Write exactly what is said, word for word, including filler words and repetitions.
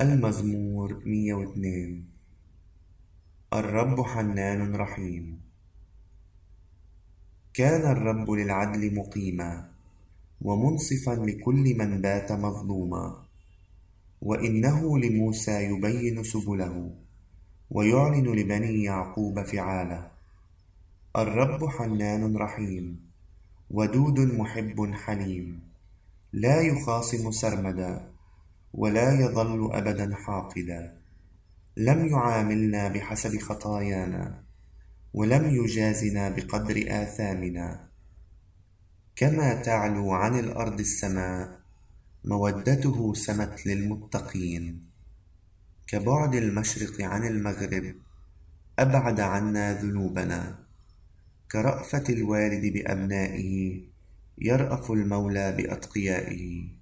المزمور مية واثنين. الرب حنان رحيم. كان الرب للعدل مقيما، ومنصفا لكل من بات مظلوما. وإنه لموسى يبين سبله، ويعلن لبني يعقوب فعاله. الرب حنان رحيم، ودود محب حليم، لا يخاصم سرمدا، ولا يظل أبدا حاقدا. لم يعاملنا بحسب خطايانا، ولم يجازنا بقدر آثامنا. كما تعلو عن الأرض السماء، مودته سمت للمتقين. كبعد المشرق عن المغرب، أبعد عنا ذنوبنا. كرأفة الوالد بأبنائه، يرأف المولى بأتقيائه.